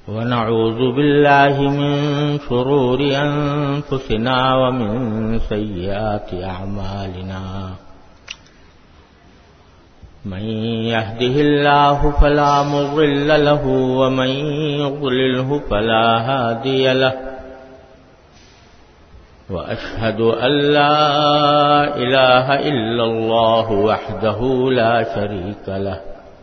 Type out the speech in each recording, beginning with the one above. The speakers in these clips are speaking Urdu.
ونعوذ بالله من شرور أنفسنا ومن سيئات أعمالنا من يهده الله فلا مضل له ومن يضلله فلا هادي له وأشهد أن لا إله إلا الله وحده لا شريك له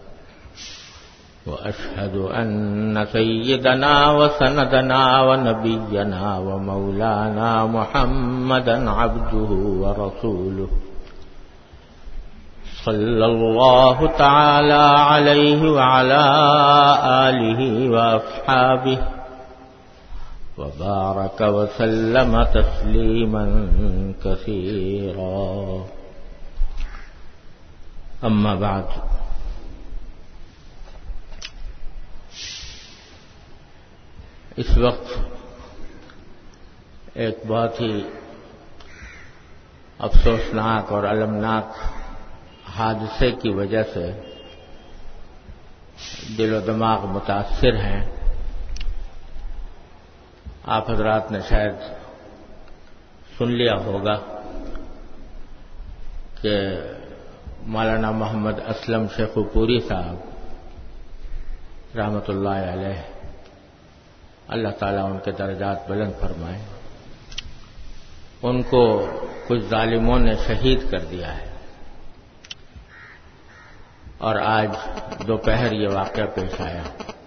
وأشهد أن سيدنا وسندنا ونبينا ومولانا محمدا عبده ورسوله صلى الله تعالى عليه وعلى آله وأصحابه وبارك وسلم تسليما كثيرا أما بعد اس وقت ایک بہت ہی افسوسناک اور المناک حادثے کی وجہ سے دل و دماغ متاثر ہیں. آپ حضرات نے شاید سن لیا ہوگا کہ مولانا محمد اسلم شیخو پوری صاحب رحمۃ اللہ علیہ، اللہ تعالیٰ ان کے درجات بلند فرمائے، ان کو کچھ ظالموں نے شہید کر دیا ہے. اور آج دوپہر یہ واقعہ پیش آیا.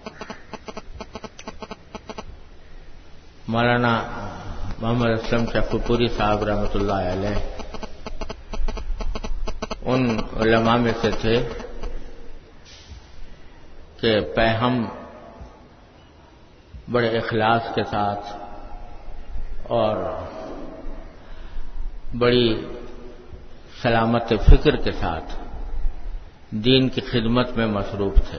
مولانا محمد اسلم شیخو پوری صاحب رحمۃ اللہ علیہ ان علماء میں سے تھے کہ ہم بڑے اخلاص کے ساتھ اور بڑی سلامت فکر کے ساتھ دین کی خدمت میں مصروف تھے.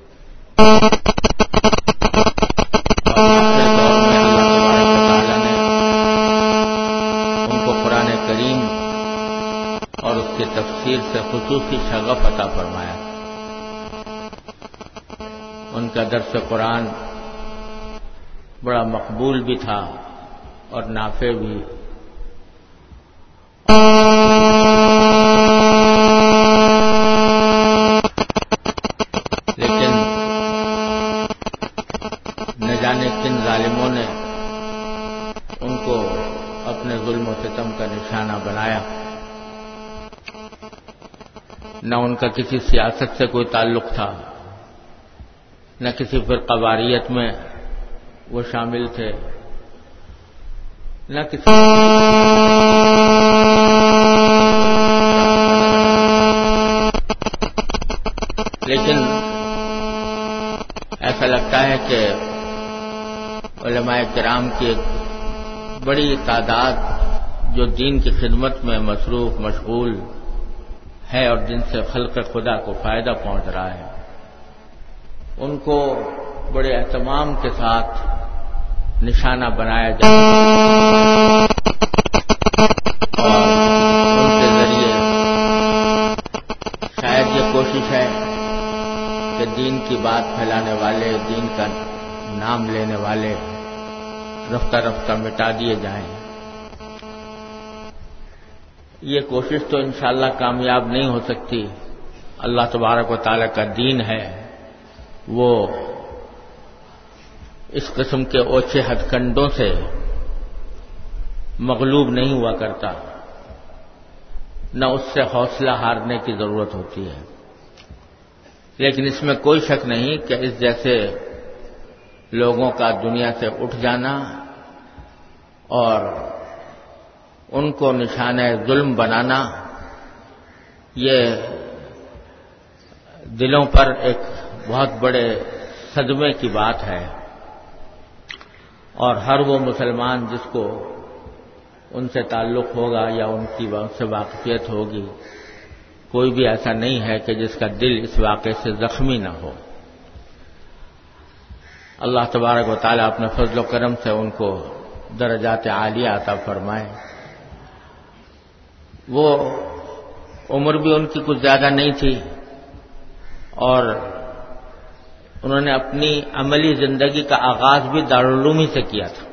اور اس کی تفسیر سے خصوصی شغف عطا فرمایا. ان کا درس قرآن بڑا مقبول بھی تھا اور نافع بھی. لیکن نہ جانے کن ظالموں نے ان کو اپنے ظلم و ستم کا نشانہ بنایا. نہ ان کا کسی سیاست سے کوئی تعلق تھا، نہ کسی فرقہ واریت میں وہ شامل تھے، نہ کسی لیکن ایسا لگتا ہے کہ علماء کرام کی ایک بڑی تعداد جو دین کی خدمت میں مصروف مشغول ہے اور جن سے خلق خدا کو فائدہ پہنچ رہا ہے، ان کو بڑے اہتمام کے ساتھ نشانہ بنایا جائے اور ان کے ذریعے شاید یہ کوشش ہے کہ دین کی بات پھیلانے والے، دین کا نام لینے والے رفتہ رفتہ مٹا دیے جائیں. یہ کوشش تو انشاءاللہ کامیاب نہیں ہو سکتی. اللہ تبارک و تعالیٰ کا دین ہے، وہ اس قسم کے اوچھے ہتھ کنڈوں سے مغلوب نہیں ہوا کرتا، نہ اس سے حوصلہ ہارنے کی ضرورت ہوتی ہے. لیکن اس میں کوئی شک نہیں کہ اس جیسے لوگوں کا دنیا سے اٹھ جانا اور ان کو نشانہ ظلم بنانا یہ دلوں پر ایک بہت بڑے صدمے کی بات ہے. اور ہر وہ مسلمان جس کو ان سے تعلق ہوگا یا ان سے واقفیت ہوگی، کوئی بھی ایسا نہیں ہے کہ جس کا دل اس واقعے سے زخمی نہ ہو. اللہ تبارک و تعالیٰ اپنے فضل و کرم سے ان کو درجات عالیہ عطا فرمائے. وہ عمر بھی ان کی کچھ زیادہ نہیں تھی اور انہوں نے اپنی عملی زندگی کا آغاز بھی دارالعلوم ہی سے کیا تھا۔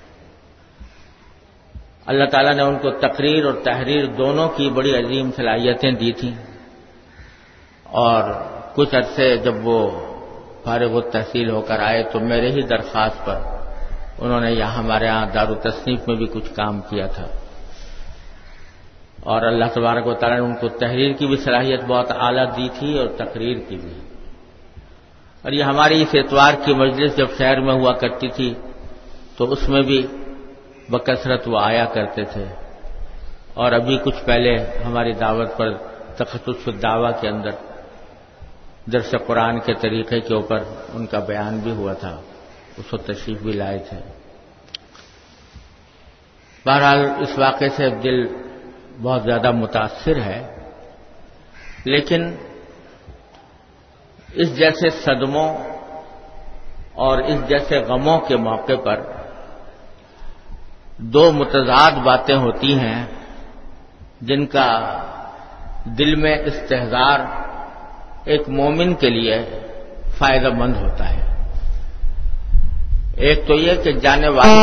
اللہ تعالیٰ نے ان کو تقریر اور تحریر دونوں کی بڑی عظیم صلاحیتیں دی تھیں، اور کچھ عرصے جب وہ فارغ التحصیل ہو کر آئے تو میرے ہی درخواست پر انہوں نے ہمارے یہاں دارالتصنیف میں بھی کچھ کام کیا تھا، اور اللہ تبارک و تعالیٰ نے ان کو تحریر کی بھی صلاحیت بہت اعلیٰ دی تھی اور تقریر کی بھی۔ اور یہ ہماری اس اتوار کی مجلس جب شہر میں ہوا کرتی تھی تو اس میں بھی بکثرت وہ آیا کرتے تھے، اور ابھی کچھ پہلے ہماری دعوت پر تخصص الدعوہ کے اندر درس قرآن کے طریقے کے اوپر ان کا بیان بھی ہوا تھا، اس کو تشریف بھی لائے تھے۔ بہرحال اس واقعے سے دل بہت زیادہ متاثر ہے، لیکن اس جیسے صدموں اور اس جیسے غموں کے موقع پر دو متضاد باتیں ہوتی ہیں جن کا دل میں استحضار ایک مومن کے لیے فائدہ مند ہوتا ہے۔ ایک تو یہ کہ جانے والے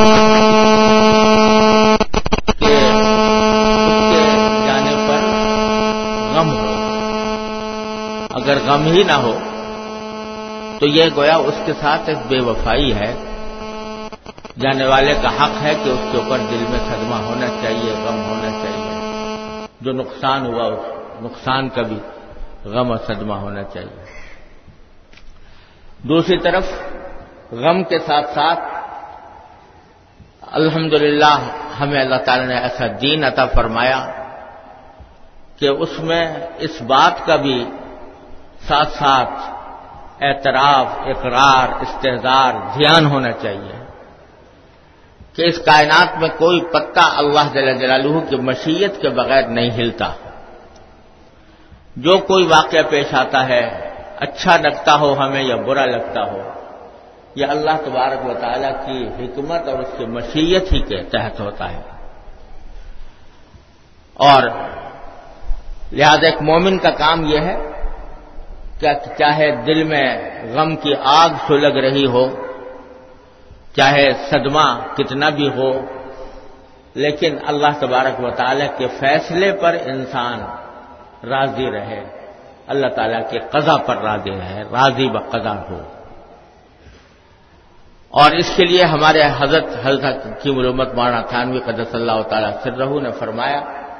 کہ اس کے جانے پر غم ہو، اگر غم ہی نہ ہو تو یہ گویا اس کے ساتھ ایک بے وفائی ہے۔ جانے والے کا حق ہے کہ اس کے اوپر دل میں صدمہ ہونا چاہیے، غم ہونا چاہیے، جو نقصان ہوا اس نقصان کا بھی غم اور صدمہ ہونا چاہیے۔ دوسری طرف غم کے ساتھ ساتھ الحمدللہ ہمیں اللہ تعالی نے ایسا دین عطا فرمایا کہ اس میں اس بات کا بھی ساتھ ساتھ اعتراف، اقرار، استحضار، دھیان ہونا چاہیے کہ اس کائنات میں کوئی پتا اللہ جل جلالہ کی مشیت کے بغیر نہیں ہلتا۔ جو کوئی واقعہ پیش آتا ہے، اچھا لگتا ہو ہمیں یا برا لگتا ہو، یہ اللہ تبارک و تعالی کی حکمت اور اس کی مشیت ہی کے تحت ہوتا ہے۔ اور لہذا ایک مومن کا کام یہ ہے کہ چاہے دل میں غم کی آگ سلگ رہی ہو، چاہے صدمہ کتنا بھی ہو، لیکن اللہ تبارک و تعالی کے فیصلے پر انسان راضی رہے، اللہ تعالیٰ کے قضا پر راضی رہے، راضی بقضا ہو۔ اور اس کے لیے ہمارے حضرت کی علومت مولانا تھانوی قدس اللہ تعالیٰ سرہ نے فرمایا،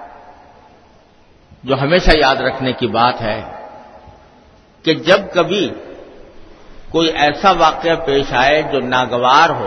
جو ہمیشہ یاد رکھنے کی بات ہے کہ جب کبھی کوئی ایسا واقعہ پیش آئے جو ناگوار ہو،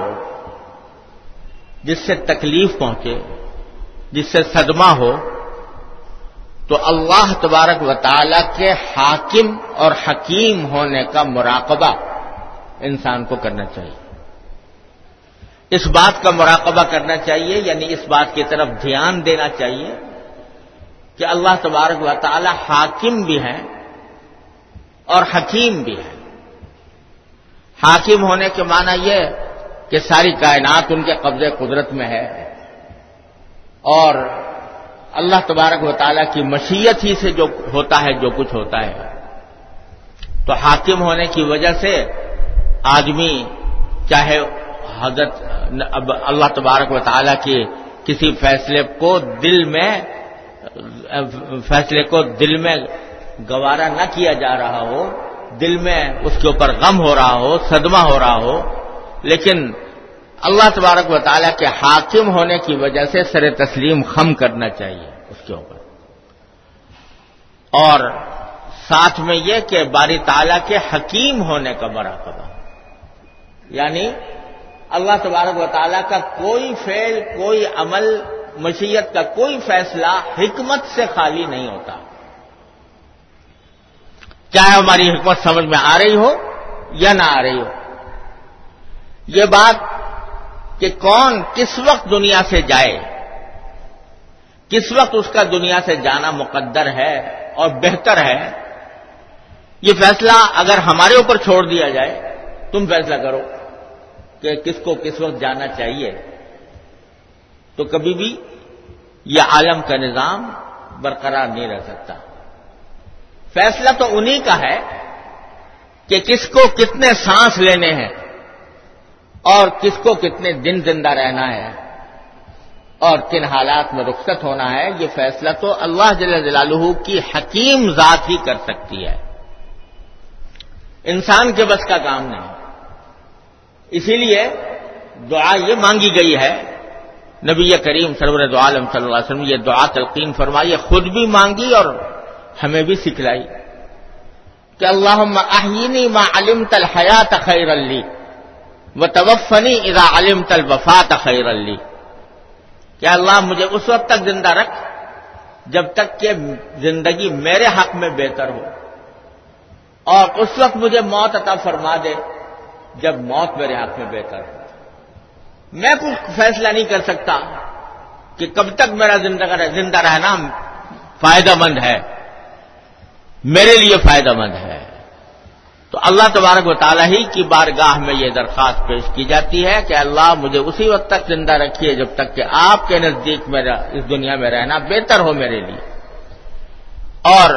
جس سے تکلیف پہنچے، جس سے صدمہ ہو، تو اللہ تبارک و تعالی کے حاکم اور حکیم ہونے کا مراقبہ انسان کو کرنا چاہیے۔ اس بات کا مراقبہ کرنا چاہیے، یعنی اس بات کی طرف دھیان دینا چاہیے کہ اللہ تبارک و تعالی حاکم بھی ہیں اور حکیم بھی ہیں۔ حاکم ہونے کے معنی یہ کہ ساری کائنات ان کے قبضے قدرت میں ہے، اور اللہ تبارک و تعالیٰ کی مشیت ہی سے جو ہوتا ہے، جو کچھ ہوتا ہے۔ تو حاکم ہونے کی وجہ سے آدمی چاہے حضرت اللہ تبارک و تعالیٰ کے کسی فیصلے کو دل میں گوارا نہ کیا جا رہا ہو، دل میں اس کے اوپر غم ہو رہا ہو، صدمہ ہو رہا ہو، لیکن اللہ تبارک و تعالیٰ کے حاکم ہونے کی وجہ سے سر تسلیم خم کرنا چاہیے اس کے اوپر۔ اور ساتھ میں یہ کہ باری تعالیٰ کے حکیم ہونے کا مراقبہ، یعنی اللہ تبارک و تعالیٰ کا کوئی فعل، کوئی عمل، مشیت کا کوئی فیصلہ حکمت سے خالی نہیں ہوتا، چاہے ہماری حکمت سمجھ میں آ رہی ہو یا نہ آ رہی ہو۔ یہ بات کہ کون کس وقت دنیا سے جائے، کس وقت اس کا دنیا سے جانا مقدر ہے اور بہتر ہے، یہ فیصلہ اگر ہمارے اوپر چھوڑ دیا جائے، تم فیصلہ کرو کہ کس کو کس وقت جانا چاہیے، تو کبھی بھی یہ عالم کا نظام برقرار نہیں رہ سکتا۔ فیصلہ تو انہی کا ہے کہ کس کو کتنے سانس لینے ہیں اور کس کو کتنے دن زندہ رہنا ہے اور کن حالات میں رخصت ہونا ہے، یہ فیصلہ تو اللہ جل جلالہ کی حکیم ذات ہی کر سکتی ہے، انسان کے بس کا کام نہیں۔ اسی لیے دعا یہ مانگی گئی ہے، نبی کریم سرور دو عالم صلی اللہ علیہ وسلم یہ دعا تلقین فرمائی، خود بھی مانگی اور ہمیں بھی سکھلائی کہ اللہم احیینی ما علمت الحیات خیرا لی وتوفنی اذا علمت الوفات خیرا لی، کہ اللہ مجھے اس وقت تک زندہ رکھ جب تک کہ زندگی میرے حق میں بہتر ہو، اور اس وقت مجھے موت عطا فرما دے جب موت میرے حق میں بہتر ہو۔ میں کوئی فیصلہ نہیں کر سکتا کہ کب تک میرا زندہ رہنا فائدہ مند ہے، میرے لیے فائدہ مند ہے۔ تو اللہ تبارک و تعالیٰ ہی کی بارگاہ میں یہ درخواست پیش کی جاتی ہے کہ اللہ مجھے اسی وقت تک زندہ رکھیے جب تک کہ آپ کے نزدیک میرا اس دنیا میں رہنا بہتر ہو میرے لیے، اور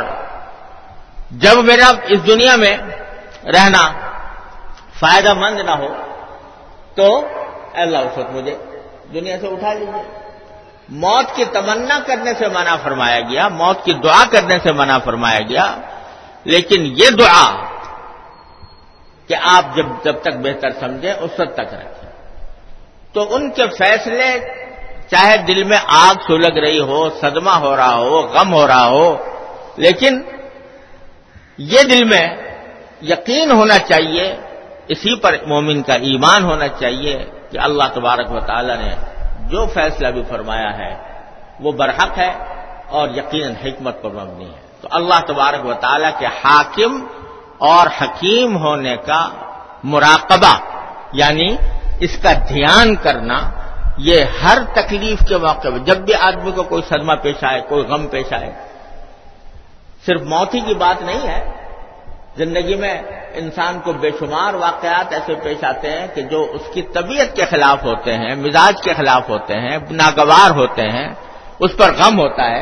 جب میرا اس دنیا میں رہنا فائدہ مند نہ ہو تو اللہ اس وقت مجھے دنیا سے اٹھا لیجیے۔ موت کی تمنا کرنے سے منع فرمایا گیا، موت کی دعا کرنے سے منع فرمایا گیا، لیکن یہ دعا کہ آپ جب تک بہتر سمجھیں اس وقت تک رکھیں۔ تو ان کے فیصلے چاہے دل میں آگ سلگ رہی ہو، صدمہ ہو رہا ہو، غم ہو رہا ہو، لیکن یہ دل میں یقین ہونا چاہیے، اسی پر مومن کا ایمان ہونا چاہیے کہ اللہ تبارک و تعالی نے جو فیصلہ بھی فرمایا ہے وہ برحق ہے اور یقیناً حکمت پر مبنی ہے۔ تو اللہ تبارک و تعالی کے حاکم اور حکیم ہونے کا مراقبہ، یعنی اس کا دھیان کرنا، یہ ہر تکلیف کے موقع میں جب بھی آدمی کو کوئی صدمہ پیش آئے، کوئی غم پیش آئے، صرف موت ہی کی بات نہیں ہے، زندگی میں انسان کو بے شمار واقعات ایسے پیش آتے ہیں کہ جو اس کی طبیعت کے خلاف ہوتے ہیں، مزاج کے خلاف ہوتے ہیں، ناگوار ہوتے ہیں، اس پر غم ہوتا ہے۔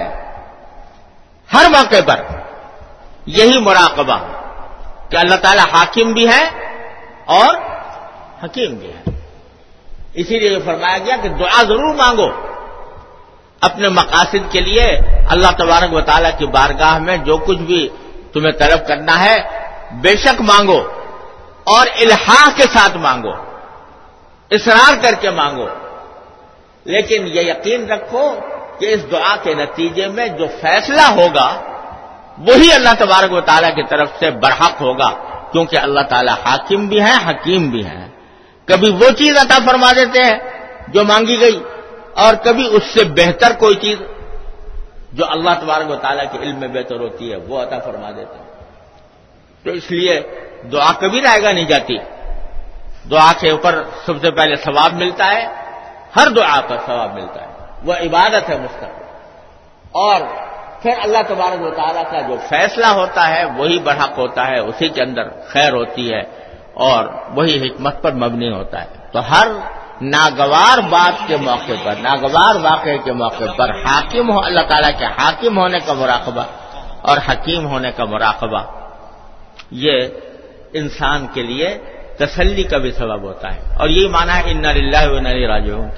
ہر موقع پر یہی مراقبہ کہ اللہ تعالی حاکم بھی ہے اور حکیم بھی ہے۔ اسی لیے فرمایا گیا کہ دعا ضرور مانگو اپنے مقاصد کے لیے، اللہ تبارک و تعالیٰ کی بارگاہ میں جو کچھ بھی تمہیں طلب کرنا ہے بے شک مانگو، اور الحاح کے ساتھ مانگو، اصرار کر کے مانگو، لیکن یہ یقین رکھو کہ اس دعا کے نتیجے میں جو فیصلہ ہوگا وہی اللہ تبارک و تعالیٰ کی طرف سے برحق ہوگا، کیونکہ اللہ تعالیٰ حاکم بھی ہے، حکیم بھی ہے۔ کبھی وہ چیز عطا فرما دیتے ہیں جو مانگی گئی، اور کبھی اس سے بہتر کوئی چیز جو اللہ تبارک و تعالیٰ کے علم میں بہتر ہوتی ہے وہ عطا فرما دیتے ہیں۔ تو اس لیے دعا کبھی رائے گا نہیں جاتی، دعا کے اوپر سب سے پہلے ثواب ملتا ہے، ہر دعا پر ثواب ملتا ہے، وہ عبادت ہے مستقل، اور پھر اللہ تبارک و تعالیٰ کا جو فیصلہ ہوتا ہے وہی برحق ہوتا ہے، اسی کے اندر خیر ہوتی ہے اور وہی حکمت پر مبنی ہوتا ہے۔ تو ہر ناگوار بات کے موقع پر، ناگوار واقعے کے موقع پر حاکم ہو، اللہ تعالیٰ کے حاکم ہونے کا مراقبہ اور حکیم ہونے کا مراقبہ، یہ انسان کے لیے تسلی کا بھی سبب ہوتا ہے۔ اور یہی معنی ہے انا للہ و انا الیہ راجعون،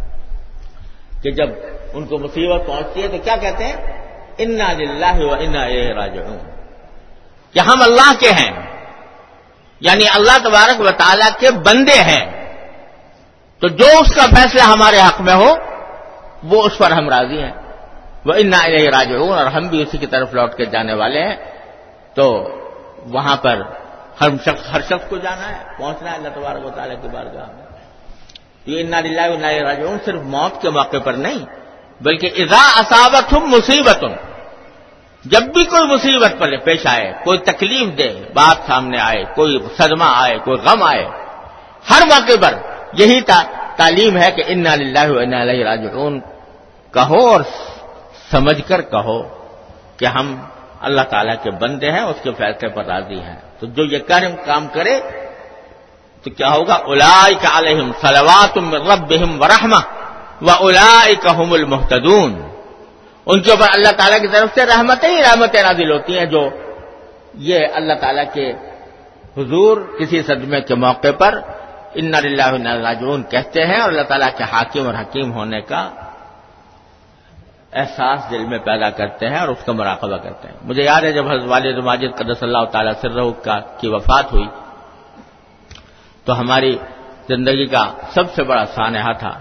کہ جب ان کو مصیبت پہنچتی ہے تو کیا کہتے ہیں؟ انا للہ و انا الیہ راجعون، کہ ہم اللہ کے ہیں، یعنی اللہ تبارک و تعالیٰ کے بندے ہیں، تو جو اس کا فیصلہ ہمارے حق میں ہو وہ اس پر ہم راضی ہیں، وَإِنَّا إِلَيْهِ رَاجِعُونَ، اور ہم بھی اسی کی طرف لوٹ کے جانے والے ہیں۔ تو وہاں پر ہر شخص کو جانا ہے، پہنچنا ہے اللہ تبارک و تعالیٰ کی بارگاہ میں۔ یہ اِنَّا لِلَّهِ وَإِنَّا إِلَيْهِ رَاجِعُونَ صرف موت کے موقع پر نہیں، بلکہ اِذَا أَصَابَتْهُم مُّصِيبَةٌ، جب بھی کوئی مصیبت پر پیش آئے، کوئی تکلیف دے بات سامنے آئے، کوئی صدمہ آئے، کوئی غم آئے، ہر موقع پر یہی تعلیم ہے کہ انا للہ و انا الیہ راجعون کہو، اور سمجھ کر کہو کہ ہم اللہ تعالیٰ کے بندے ہیں، اس کے فیصلے پر راضی ہیں۔ تو جو یہ کام کرے تو کیا ہوگا؟ اولئک علیہم صلوات من ربہم ورحمہ واولئک هم المہتدون، ان کے اوپر اللہ تعالیٰ کی طرف سے رحمتیں ہی رحمتیں نازل ہوتی ہیں، جو یہ اللہ تعالیٰ کے حضور کسی صدمے کے موقع پر انا للہ و انا الیہ راجعون کہتے ہیں اور اللہ تعالیٰ کے حاکم اور حکیم ہونے کا احساس دل میں پیدا کرتے ہیں اور اس کا مراقبہ کرتے ہیں. مجھے یاد ہے جب حضرت والد ماجد قدس اللہ تعالیٰ سرہ کی وفات ہوئی تو ہماری زندگی کا سب سے بڑا سانحہ تھا.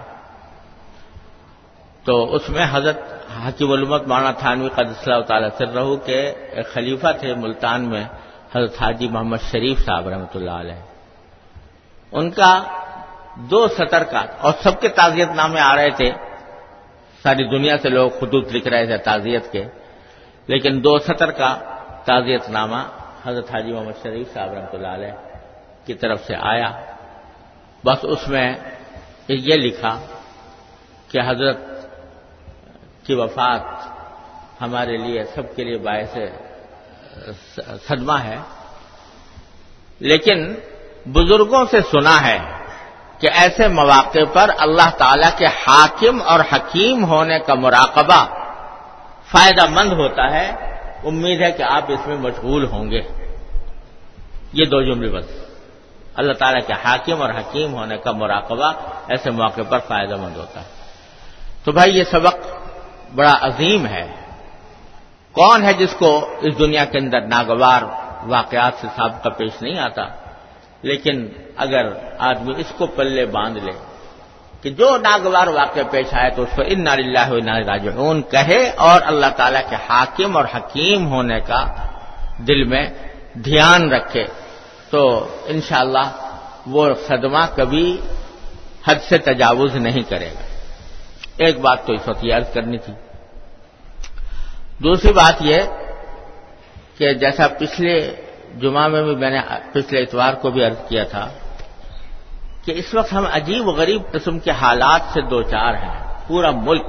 تو اس میں حضرت حکیم الامت مولانا تھانوی قدس اللہ تعالیٰ سرہ کے ایک خلیفہ تھے ملتان میں، حضرت حاجی محمد شریف صاحب رحمۃ اللہ علیہ. ان کا 2 سطر کا، اور سب کے تعزیت نامے آ رہے تھے، ساری دنیا سے لوگ خطوط لکھ رہے تھے تعزیت کے، لیکن 2 سطر کا تعزیت نامہ حضرت حاجی محمد شریف صاحب رحمۃ اللہ علیہ کی طرف سے آیا. بس اس میں یہ لکھا کہ حضرت کی وفات ہمارے لیے سب کے لیے باعث صدمہ ہے، لیکن بزرگوں سے سنا ہے کہ ایسے مواقع پر اللہ تعالی کے حاکم اور حکیم ہونے کا مراقبہ فائدہ مند ہوتا ہے. امید ہے کہ آپ اس میں مشغول ہوں گے. یہ 2 جملے بس. اللہ تعالیٰ کے حاکم اور حکیم ہونے کا مراقبہ ایسے موقع پر فائدہ مند ہوتا ہے. تو بھائی یہ سبق بڑا عظیم ہے. کون ہے جس کو اس دنیا کے اندر ناگوار واقعات سے سابقہ پیش نہیں آتا؟ لیکن اگر آدمی اس کو پلے باندھ لے کہ جو ناگوار واقعہ پیش آئے تو اس کو انا للہ و انا الیہ راجعون کہے اور اللہ تعالیٰ کے حاکم اور حکیم ہونے کا دل میں دھیان رکھے، تو انشاءاللہ وہ صدمہ کبھی حد سے تجاوز نہیں کرے گا. ایک بات تو اس وقت یہ عرض کرنی تھی. دوسری بات یہ کہ جیسا پچھلے جمعہ میں بھی میں نے پچھلے اتوار کو بھی عرض کیا تھا کہ اس وقت ہم عجیب و غریب قسم کے حالات سے دوچار ہیں. پورا ملک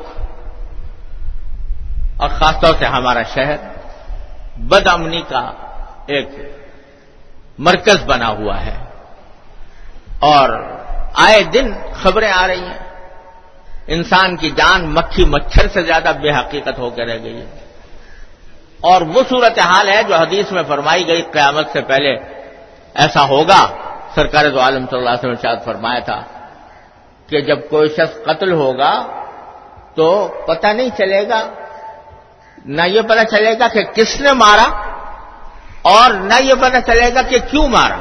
اور خاص طور سے ہمارا شہر بدامنی کا ایک مرکز بنا ہوا ہے، اور آئے دن خبریں آ رہی ہیں. انسان کی جان مکھی مچھر سے زیادہ بے حقیقت ہو کے رہ گئی ہے. اور وہ صورتحال ہے جو حدیث میں فرمائی گئی قیامت سے پہلے ایسا ہوگا. سرکار دو عالم صلی اللہ علیہ وسلم نے ارشاد فرمایا تھا کہ جب کوئی شخص قتل ہوگا تو پتہ نہیں چلے گا، نہ یہ پتہ چلے گا کہ کس نے مارا اور نہ یہ پتہ چلے گا کہ کیوں مارا.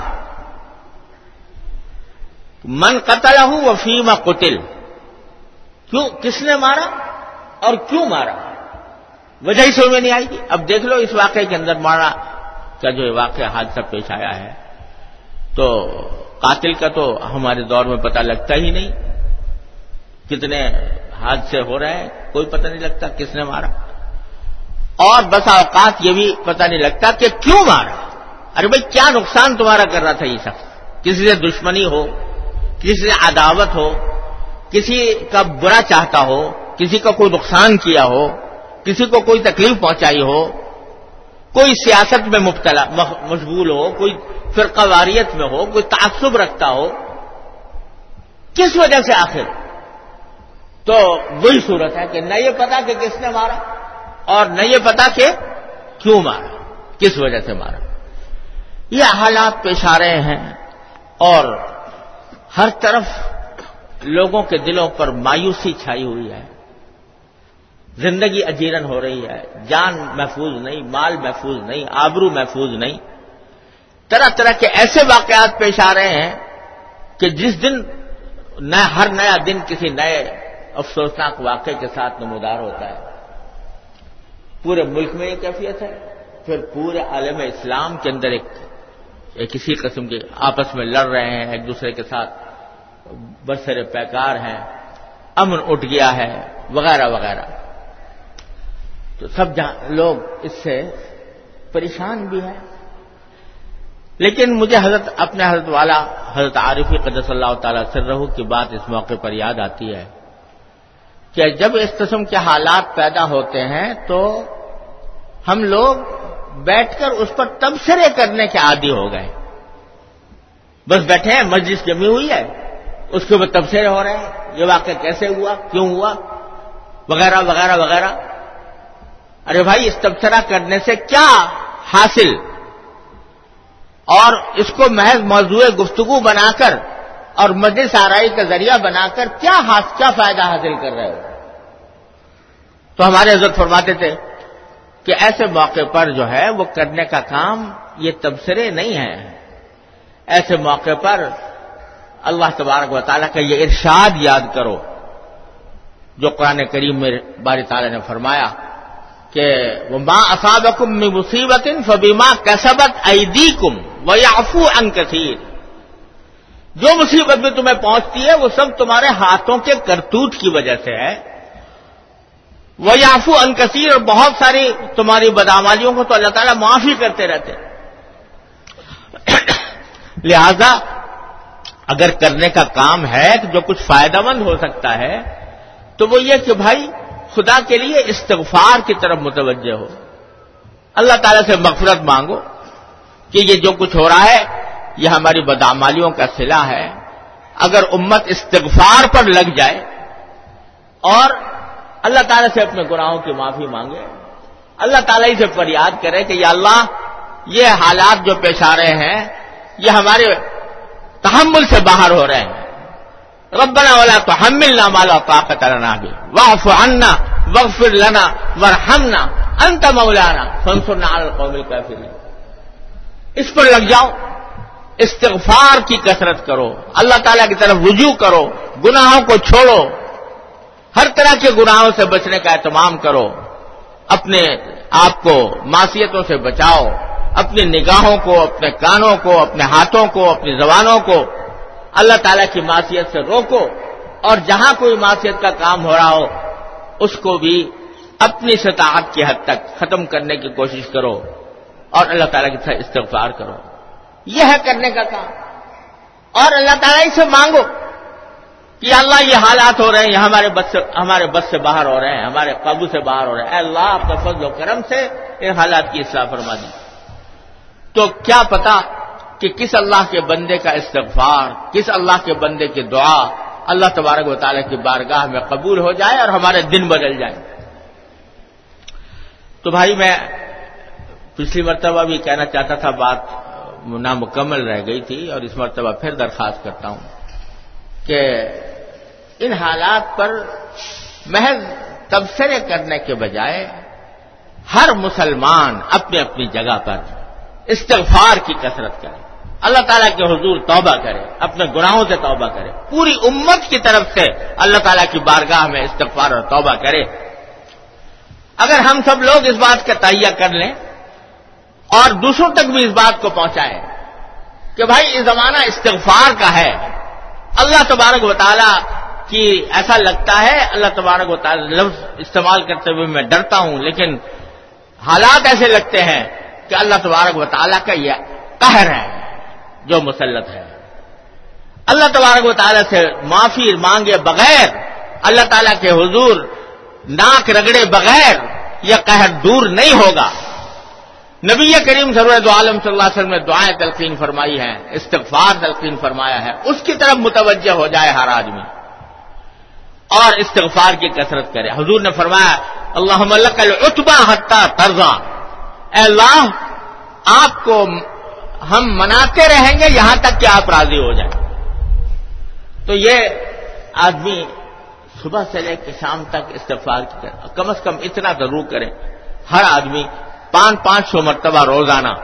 من قتلہ وفیما قتل، کیوں، کس نے مارا اور کیوں مارا، وجہ ہی سمجھ میں نہیں آئے گی. اب دیکھ لو اس واقعے کے اندر مارا کا جو واقعہ حادثہ پیش آیا ہے، تو قاتل کا تو ہمارے دور میں پتہ لگتا ہی نہیں. کتنے حادثے ہو رہے ہیں، کوئی پتہ نہیں لگتا کس نے مارا، اور بسا اوقات یہ بھی پتہ نہیں لگتا کہ کیوں مارا. ارے بھائی کیا نقصان تمہارا کر رہا تھا یہ شخص؟ کسی سے دشمنی ہو، کسی سے عداوت ہو، کسی کا برا چاہتا ہو، کسی کا کوئی نقصان کیا ہو، کسی کو کوئی تکلیف پہنچائی ہو، کوئی سیاست میں مبتلا مشغول ہو، کوئی فرقہ واریت میں ہو، کوئی تعصب رکھتا ہو، کس وجہ سے آخر؟ تو وہی صورت ہے کہ نہ یہ پتا کہ کس نے مارا اور نہ یہ پتا کہ کیوں مارا، کس وجہ سے مارا. یہ حالات پیش آ رہے ہیں اور ہر طرف لوگوں کے دلوں پر مایوسی چھائی ہوئی ہے. زندگی اجیرن ہو رہی ہے، جان محفوظ نہیں، مال محفوظ نہیں، آبرو محفوظ نہیں. طرح طرح کے ایسے واقعات پیش آ رہے ہیں کہ جس دن ہر نیا دن کسی نئے افسوسناک واقعے کے ساتھ نمودار ہوتا ہے. پورے ملک میں یہ کیفیت ہے، پھر پورے عالم اسلام کے اندر ایک اسی قسم کے آپس میں لڑ رہے ہیں، ایک دوسرے کے ساتھ برسر پیکار ہیں، امن اٹھ گیا ہے وغیرہ وغیرہ. تو سب لوگ اس سے پریشان بھی ہیں. لیکن مجھے اپنے حضرت والا حضرت عارفی قدس اللہ تعالی سرہ کی بات اس موقع پر یاد آتی ہے کہ جب اس قسم کے حالات پیدا ہوتے ہیں تو ہم لوگ بیٹھ کر اس پر تبصرے کرنے کے عادی ہو گئے. بس بیٹھے ہیں، مجلس جمی ہوئی ہے، اس کے اوپر تبصرے ہو رہے ہیں، یہ واقعہ کیسے ہوا، کیوں ہوا، وغیرہ وغیرہ وغیرہ. ارے بھائی اس تبصرہ کرنے سے کیا حاصل؟ اور اس کو محض موضوع گفتگو بنا کر اور مجلس آرائی کا ذریعہ بنا کر کیا فائدہ حاصل کر رہے ہو؟ تو ہمارے حضرت فرماتے تھے کہ ایسے موقع پر جو ہے وہ کرنے کا کام یہ تبصرے نہیں ہے. ایسے موقع پر اللہ تبارک و تعالیٰ کا یہ ارشاد یاد کرو جو قرآن کریم میں باری تعالیٰ نے فرمایا کہ وما اصابکم من مصیبت فبما کسبت ایدیکم ویعفو عن کثیر. جو مصیبت بھی تمہیں پہنچتی ہے وہ سب تمہارے ہاتھوں کے کرتوت کی وجہ سے ہے. ویعفو عن کثیر، اور بہت ساری تمہاری بدعمالیوں کو تو اللہ تعالیٰ معافی کرتے رہتے. لہذا اگر کرنے کا کام ہے کہ جو کچھ فائدہ مند ہو سکتا ہے تو وہ یہ کہ بھائی خدا کے لیے استغفار کی طرف متوجہ ہو، اللہ تعالیٰ سے مغفرت مانگو کہ یہ جو کچھ ہو رہا ہے یہ ہماری بدعمالیوں کا صلہ ہے. اگر امت استغفار پر لگ جائے اور اللہ تعالیٰ سے اپنے گناہوں کی معافی مانگے، اللہ تعالیٰ ہی سے فریاد کرے کہ یا اللہ یہ حالات جو پیش آ رہے ہیں یہ ہمارے تحمل سے باہر ہو رہے ہیں. ربنا ولا تحملنا ما لا طاقت لنا به واعف عنا واغفر لنا وارحمنا انت مولانا فانصرنا على القوم الكافرين. اس پر لگ جاؤ، استغفار کی کثرت کرو، اللہ تعالیٰ کی طرف رجوع کرو، گناہوں کو چھوڑو، ہر طرح کے گناہوں سے بچنے کا اہتمام کرو، اپنے آپ کو معصیتوں سے بچاؤ، اپنی نگاہوں کو، اپنے کانوں کو، اپنے ہاتھوں کو، اپنی زبانوں کو اللہ تعالیٰ کی معصیت سے روکو، اور جہاں کوئی معصیت کا کام ہو رہا ہو اس کو بھی اپنی استطاعت کی حد تک ختم کرنے کی کوشش کرو اور اللہ تعالیٰ کی طرف استغفار کرو. یہ ہے کرنے کا کام. اور اللہ تعالیٰ سے مانگو کہ اللہ یہ حالات ہو رہے ہیں، یہ ہمارے بس سے باہر ہو رہے ہیں، ہمارے قابو سے باہر ہو رہے ہیں، اے اللہ اپنے فضل و کرم سے ان حالات کی اصلاح فرما دی. تو کیا پتا کہ کس اللہ کے بندے کا استغفار، کس اللہ کے بندے کی دعا اللہ تبارک و تعالیٰ کی بارگاہ میں قبول ہو جائے اور ہمارے دن بدل جائیں. تو بھائی میں پچھلی مرتبہ بھی کہنا چاہتا تھا، بات نامکمل رہ گئی تھی، اور اس مرتبہ پھر درخواست کرتا ہوں کہ ان حالات پر محض تبصرے کرنے کے بجائے ہر مسلمان اپنی اپنی جگہ پر استغفار کی کثرت کرے، اللہ تعالیٰ کے حضور توبہ کرے، اپنے گناہوں سے توبہ کرے، پوری امت کی طرف سے اللہ تعالیٰ کی بارگاہ میں استغفار اور توبہ کرے. اگر ہم سب لوگ اس بات کا تہیہ کر لیں اور دوسروں تک بھی اس بات کو پہنچائیں کہ بھائی یہ زمانہ استغفار کا ہے، اللہ تبارک و تعالیٰ کی ایسا لگتا ہے، اللہ تبارک و تعالیٰ لفظ استعمال کرتے ہوئے میں ڈرتا ہوں، لیکن حالات ایسے لگتے ہیں کہ اللہ تبارک و تعالیٰ کا یہ قہر ہے جو مسلط ہے. اللہ تبارک و تعالیٰ سے معافی مانگے بغیر، اللہ تعالیٰ کے حضور ناک رگڑے بغیر یہ قہر دور نہیں ہوگا. نبی کریم سرور عالم صلی اللہ علیہ وسلم نے دعائیں تلقین فرمائی ہیں، استغفار تلقین فرمایا ہے، اس کی طرف متوجہ ہو جائے ہر آدمی اور استغفار کی کثرت کرے. حضور نے فرمایا اللہم لک العتبی حتی ترضی، اے اللہ آپ کو ہم مناتے رہیں گے یہاں تک کہ آپ راضی ہو جائیں. تو یہ آدمی صبح سے لے کے شام تک استغفار کی کرے، کم از کم اتنا ضرور کرے، ہر آدمی 500 مرتبہ روزانہ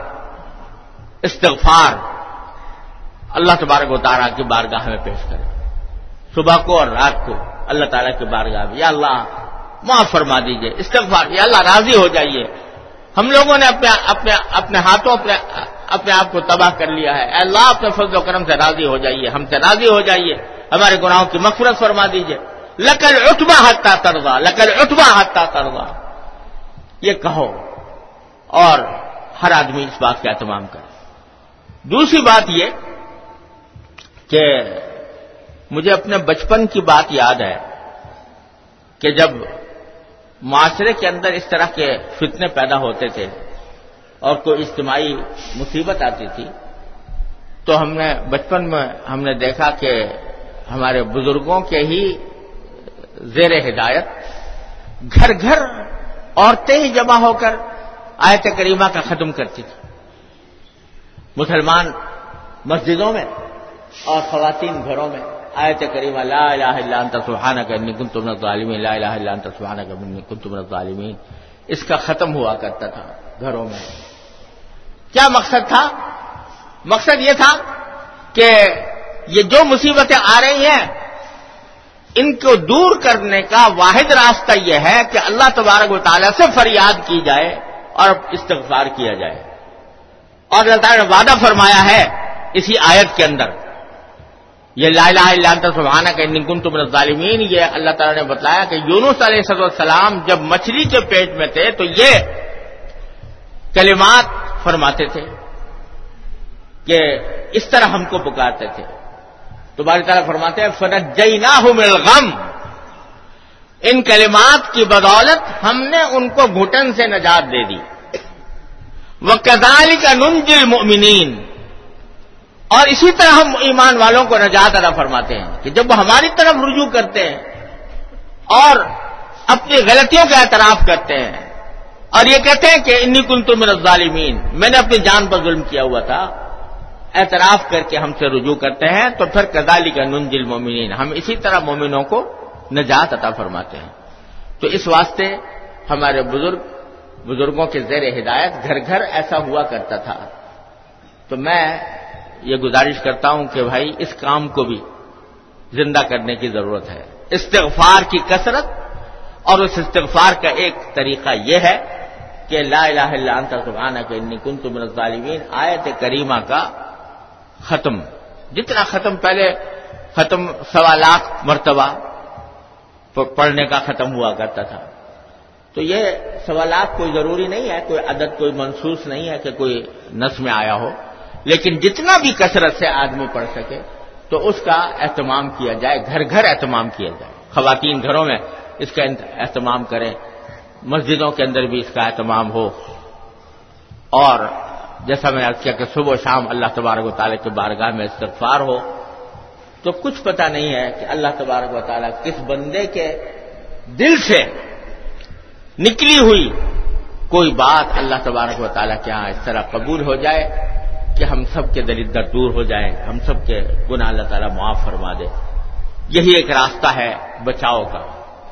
استغفار اللہ تبارک و تعالیٰ کی بارگاہ میں پیش کرے، صبح کو اور رات کو اللہ تعالیٰ کی بارگاہ میں. یا اللہ معاف فرما دیجئے، استغفار، یا اللہ راضی ہو جائیے، ہم لوگوں نے اپنے ہاتھوں اپنے آپ کو تباہ کر لیا ہے، اے اللہ اپنے فضل و کرم سے راضی ہو جائیے، ہم سے راضی ہو جائیے، ہمارے گناہوں کی مغفرت فرما دیجئے. لک العتبی حتی ترضی، لک العتبی حتی ترضی، یہ کہو اور ہر آدمی اس بات کا اہتمام کرے. دوسری بات یہ کہ مجھے اپنے بچپن کی بات یاد ہے کہ جب معاشرے کے اندر اس طرح کے فتنے پیدا ہوتے تھے اور کوئی اجتماعی مصیبت آتی تھی تو ہم نے بچپن میں ہم نے دیکھا کہ ہمارے بزرگوں کے ہی زیر ہدایت گھر گھر عورتیں ہی جمع ہو کر آیت کریمہ کا ختم کرتی تھی. مسلمان مسجدوں میں اور خواتین گھروں میں آیت کریمہ لا الہ الا انت سبحانک انی کنت من الظالمین، لا الہ الا انت سبحانک انی کنت من الظالمین، اس کا ختم ہوا کرتا تھا گھروں میں۔ کیا مقصد تھا؟ مقصد یہ تھا کہ یہ جو مصیبتیں آ رہی ہیں ان کو دور کرنے کا واحد راستہ یہ ہے کہ اللہ تبارک و تعالیٰ سے فریاد کی جائے اور استغفار کیا جائے۔ اور اللہ تعالیٰ نے وعدہ فرمایا ہے اسی آیت کے اندر، یہ لا الہ الا انت سبحانک انی کنت من الظالمین، یہ اللہ تعالیٰ نے بتلایا کہ یونس علیہ السلام جب مچھلی کے پیٹ میں تھے تو یہ کلمات فرماتے تھے کہ اس طرح ہم کو پکارتے تھے۔ تو باری تعالیٰ فرماتے ہیں فنجیناہ من الغم، ان کلمات کی بدولت ہم نے ان کو گھٹن سے نجات دے دی۔ وَكَذَلِكَ نُنْجِي الْمُؤْمِنِينَ، اور اسی طرح ہم ایمان والوں کو نجات عطا فرماتے ہیں کہ جب وہ ہماری طرف رجوع کرتے ہیں اور اپنی غلطیوں کا اعتراف کرتے ہیں اور یہ کہتے ہیں کہ انی کنت من الظالمین، میں نے اپنی جان پر ظلم کیا ہوا تھا، اعتراف کر کے ہم سے رجوع کرتے ہیں، تو پھر کذالک ننجی المؤمنین، ہم اسی طرح مومنوں کو نجات عطا فرماتے ہیں۔ تو اس واسطے ہمارے بزرگوں کے زیر ہدایت گھر گھر ایسا ہوا کرتا تھا۔ تو میں یہ گزارش کرتا ہوں کہ بھائی اس کام کو بھی زندہ کرنے کی ضرورت ہے، استغفار کی کثرت، اور اس استغفار کا ایک طریقہ یہ ہے کہ لا الہ الا انت سبحانک انی کنت من الظالمین آیت کریمہ کا ختم، جتنا ختم پہلے ختم 1.25 لاکھ مرتبہ پڑھنے کا ختم ہوا کرتا تھا۔ تو یہ 1.25 لاکھ کوئی ضروری نہیں ہے، کوئی عدد کوئی منصوص نہیں ہے کہ کوئی نص میں آیا ہو، لیکن جتنا بھی کثرت سے آدمی پڑھ سکے تو اس کا اہتمام کیا جائے، گھر گھر اہتمام کیا جائے۔ خواتین گھروں میں اس کا اہتمام کریں، مسجدوں کے اندر بھی اس کا اہتمام ہو، اور جیسا میں نے عرض کیا کہ صبح و شام اللہ تبارک و تعالیٰ کے بارگاہ میں استغفار ہو، تو کچھ پتہ نہیں ہے کہ اللہ تبارک و تعالیٰ کس بندے کے دل سے نکلی ہوئی کوئی بات اللہ تبارک و تعالیٰ کے ہاں اس طرح قبول ہو جائے کہ ہم سب کے دردر دور ہو جائیں، ہم سب کے گناہ اللہ تعالیٰ معاف فرما دے۔ یہی ایک راستہ ہے بچاؤ کا۔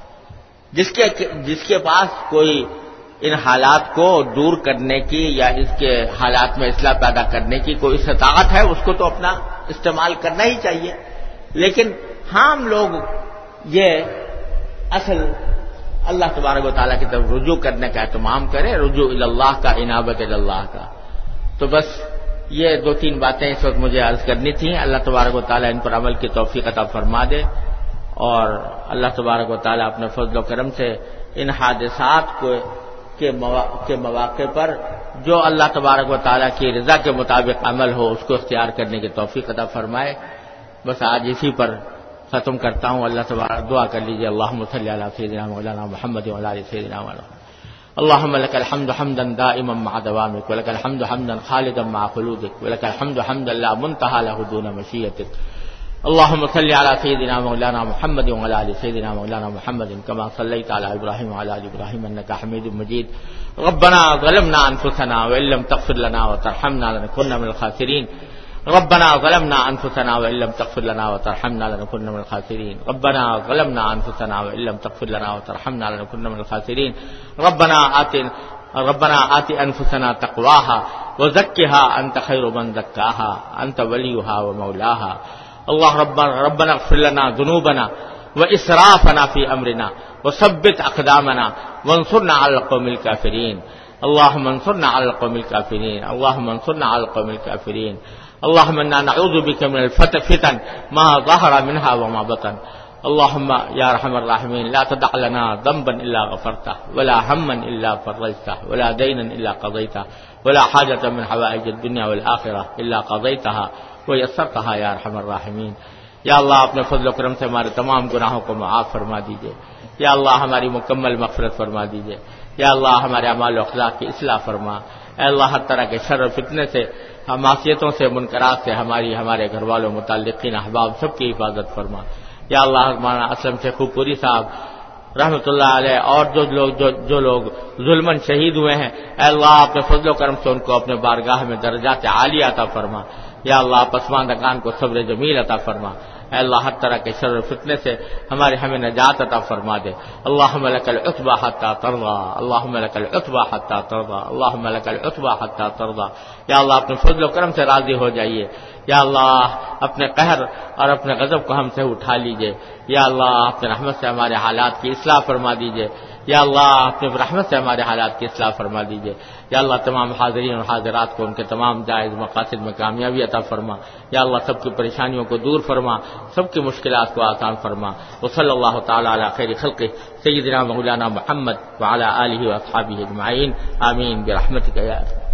جس کے پاس کوئی ان حالات کو دور کرنے کی یا اس کے حالات میں اصلاح پیدا کرنے کی کوئی استطاعت ہے، اس کو تو اپنا استعمال کرنا ہی چاہیے، لیکن ہم لوگ یہ اصل اللہ تبارک و تعالیٰ کی طرف رجوع کرنے کا اہتمام کریں، رجوع اللہ کا، انابت اللہ کا۔ تو بس یہ 2-3 باتیں اس وقت مجھے عرض کرنی تھیں۔ اللہ تبارک و تعالیٰ ان پر عمل کی توفیق عطا فرما دے، اور اللہ تبارک و تعالیٰ اپنے فضل و کرم سے ان حادثات کے مواقع پر جو اللہ تبارک و تعالیٰ کی رضا کے مطابق عمل ہو اس کو اختیار کرنے کی توفیق عطا فرمائے۔ بس آج اسی پر ختم کرتا ہوں۔ اللہ تبارک دعا کر لیجیے، اللہم صلی علی سیدنا مولانا محمد وعلی آل سیدنا مولانا، اللهم لك الحمد حمدا دائما مع دوامك، ولك الحمد حمدا خالدا مع خلودك، ولك الحمد حمدا لا منتهى له دون مشيئتك۔ اللهم صل على سيدنا مولانا محمد وعلى ال سيدنا مولانا محمد كما صليت على ابراهيم وعلى ال ابراهيم انك حميد مجيد۔ ربنا ظلمنا انفسنا وان لم تغفر لنا وترحمنا لنكن من الخاسرين، ربنا ظلمنا انفسنا وان لم تغفر لنا وترحمنا لنكن من الخاسرين، ربنا ظلمنا انفسنا وان لم تغفر لنا وترحمنا لنكن من الخاسرين، ربنا آت انفسنا تقواها وزكها انت خير من زكاها انت وليها ومولاها۔ اللہ ربنا اغفر لنا ذنوبنا واسرافنا في امرنا وثبت اقدامنا وانصرنا على القوم الكافرين، اللهم انصرنا على القوم الكافرين، اللهم انصرنا على القوم الكافرين، اللهم انا نعوذ بك من الفتن ما ظهر منها وما بطن، اللهم يا ارحم الراحمين لا تدع لنا ذنبا الا غفرته ولا هما الا فرجته ولا دينا الا قضيته ولا حاجة من حوائج الدنيا والآخرة الا قضيتها ویسرتها یا ارحم الراحمین۔ یا اللہ اپنے فضل و کرم سے ہمارے تمام گناہوں کو معاف فرما دیجیے، یا اللہ ہماری مکمل مغفرت فرما دیجیے، یا اللہ ہمارے اعمال و اخلاق کی اصلاح فرما، اے اللہ ہر طرح کے شر و فتنے سے، معصیتوں سے، منکرات سے ہمارے گھر والوں، متعلقین، احباب سب کی حفاظت فرما۔ یا اللہ ہمارا اسلم شیخو پوری صاحب رحمۃ اللہ علیہ اور جو لوگ ظلمن شہید ہوئے ہیں، اے اللہ اپنے فضل و کرم سے ان کو اپنے بارگاہ میں درجات عالیہ عطا فرما۔ یا اللہ پسماندگان کو صبر جمیل عطا فرما۔ اے اللہ ہر طرح کے شر و فتنے سے ہمیں نجات عطا فرما دے۔ اللہم لک العتبى حتی ترضى، اللہم لک العتبى حتی ترضى، اللہم لک العتبى حتی ترضى۔ یا اللہ اپنے فضل و کرم سے راضی ہو جائیے۔ یا اللہ اپنے قہر اور اپنے غضب کو ہم سے اٹھا لیجئے۔ یا اللہ اپنے رحمت سے ہمارے حالات کی اصلاح فرما دیجئے۔ یا اللہ اپنے رحمت سے ہمارے حالات کی اصلاح فرما دیجئے۔ یا اللہ تمام حاضرین اور حاضرات کو ان کے تمام جائز مقاصد میں کامیابی عطا فرما۔ یا اللہ سب کی پریشانیوں کو دور فرما، سب کی مشکلات کو آسان فرما۔ وصلی اللہ تعالی علی خیر خلقہ سیدنا مولانا محمد وعلی آلہ واصحابہ اجمعین، آمین برحمتک یا